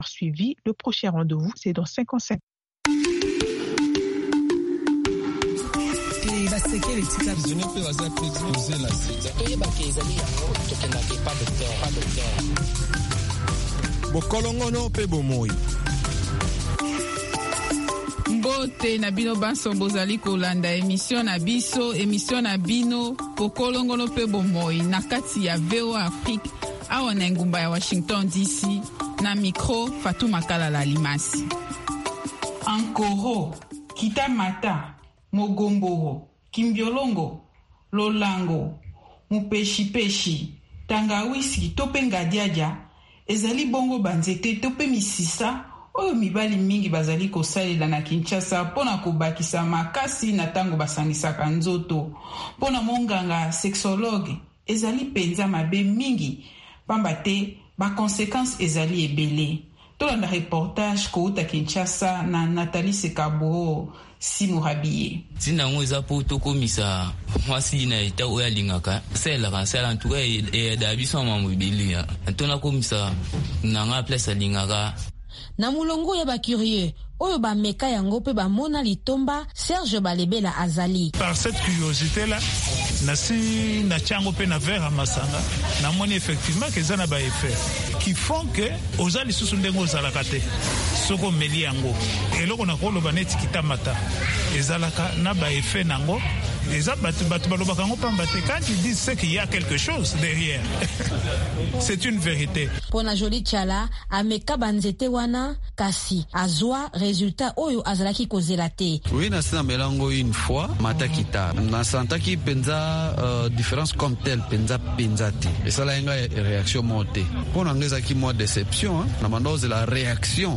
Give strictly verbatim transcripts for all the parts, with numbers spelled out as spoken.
Suivi, le prochain rendez-vous, c'est dans cinquante-cinq. Bokolongono pe bomoi. Mbote na bino banso bozali kolanda émission na biso émission na bino bokolongono pe bomoi na kati ya V O A Afrique awa na ngumba ya Washington D C na micro Fatou Makalala Limasi. Ankoro, Kitamata, Mogomboro, Kimbiolongo, Lolango, Mupeshi-peshi, Tangawiski, Tope Ngadiadia, ezali bongo banzete tope misisa, oyo mibali mingi bazali kosalela na Kinshasa pona kobakisa makasi na tango basangisaka nzoto. Pona monganga sexologue, ezali penza mabe mingi, pamba te ba conséquences ezali ebele. Tolanda reportage kouta Kinshasa na Nathalie Sekabo Simurabiye. Tina ngweza po tokomisa mwasi na eta oya lingaka sela ka sela ntuka e da biso mamubili ya tona komisa nanga place lingaka na mulongo ya ba curieux oyo ba meka yango pe ba mona litomba Serge Balebela azali. Par cette curiosité là nasi na chango pe na vers masanga na moni effectivement que ça na ba effet qui font que ozali susu ndengo zalaka te soko meli yango eloko na kolo baneti kitamata ezalaka na ba effet nango eza batu batu balobaka ngo pamba te quand ils disent c'est qu'il y a quelque chose derrière c'est une vérité. Pona joli chala ameka banzete wana kasi azwa résultat oyo azalaki kozela te. Oui na sina melango une fois matakita na santaki penza uh, différence comme telle penza penza te et ça la nga réaction moté pona ngeza ki mo déception hein? Na mandoze la réaction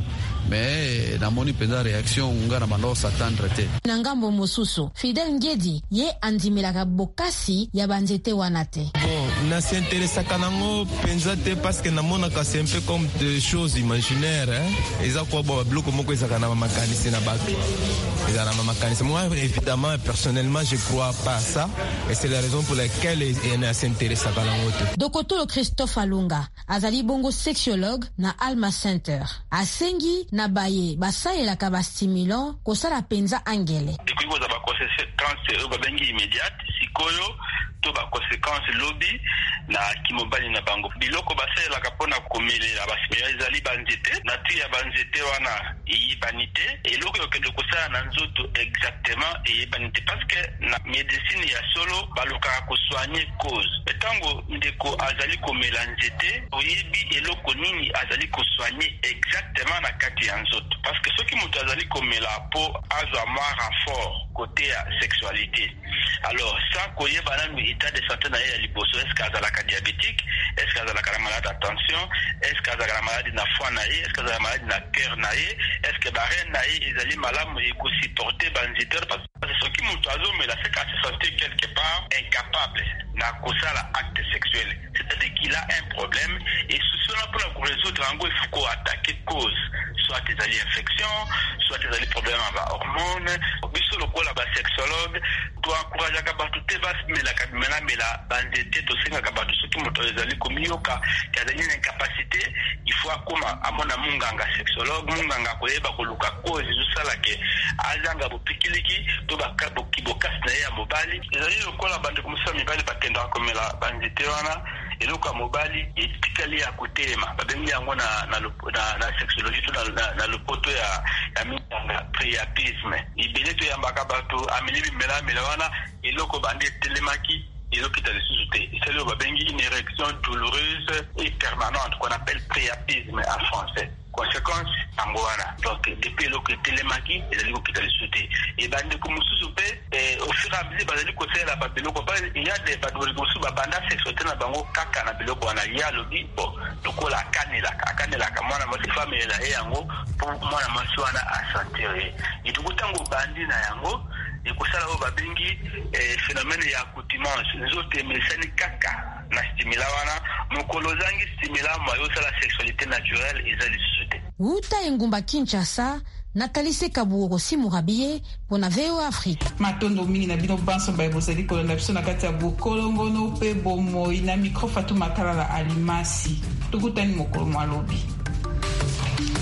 mais na moni penza réaction nga na mandoze s'attendre te na ngambo mosusu Fidel Ngedi ye andimilaka bokasi ya banzete wana te. Bon na s'intéresse kanango penza te parce que na mona ka c'est un peu comme des choses imaginaires hein eza quoi bon bloco moko ezaka na makanisi na bato eza na makanisi moi évidemment personnellement je crois pas à ça et c'est la raison pour laquelle il s'intéresse kanango te. Dokotolo Christophe Alunga azali bongo sexologue na Alma Center asengi na baye basalela ka ba stimulant kosala penza angele ekuikoza ba conséquences ba bengi immédiate sikoyo to ba conséquences lobby na kimobali na bango biloko basalela ka pona komelela basimela ezali banzete na tia banzete wana eyibanité eloko yokende kosala na nzoto exactement eyibanité parce que na médecine ya solo baloka ko soigner cause etango ndeko azali komela nzete oyebi eloko nini azali ko soigner exactement na kati ya nzoto parce que soki moto azali komela po azwa mwa renfort côté ya sexualité alors ça koyeba nanu état de santé na ya liboso est-ce qu'azalaka diabétique est-ce qu'azalaka malade attention est-ce qu'azalaka malade na foie na ye est-ce qu'azalaka malade na cœur na ye est-ce que barre na ye ezali malamu eko supporter banziteur parce que soki moto azomela c'est qu'à se sentir quelque part incapable na kosala acte sexuel c'est-à-dire qu'il a un problème et sous cela pour la résoudre il faut qu'on attaque cause soit ezali infection soit ezali problème aba hormones biso lokola ba sexologue to encourager ka batu te bas mela ka mela mela banzete to senga ka batu soki moto ezali komiyoka kazali na incapacité il faut akoma amona munganga sexologue munganga koyeba koluka cause jusala ke azanga bopikiliki to bakabo kibokas na ya mobali ezali lokola bande komisa mibali batenda komela banzete wana eloko mobali etikali ya kotema babengi yango na na na, na sexologie to na, na, na lopoto ya ya minganga priapisme ibele to yambaka bato amelibi mela mela wana eloko bande telemaki eloko italisusu te c'est le babengi une érection douloureuse et permanente qu'on appelle priapisme en français. Conséquence angwana donc depuis le que télémaki et le que les sauter et bande comme sous pe au fur et à mesure bazali ko sela ba biloko ba il y a des badoli ko su ba banda sexualité na bango kaka na biloko na ya lobi bon donc la kanela kanela ka mwana mo femme la yango pour mwana maswana a sentir et du coup tango bandi na yango et ko sala ba bengi phénomène ya accoutumance nzote mesani kaka na stimula wana mokolo zangi stimula mayo sala sexualité naturelle ezali Uta engumba Kinshasa Nathalie Sekabo Simurabiye pona V O A Afrique. Matondo mingi na bino banso ba bozali ko na biso na kati ya bokolongono pe bomoi na micro Fatou Makalala Alimasi. Tukutani mokolo mwalobi.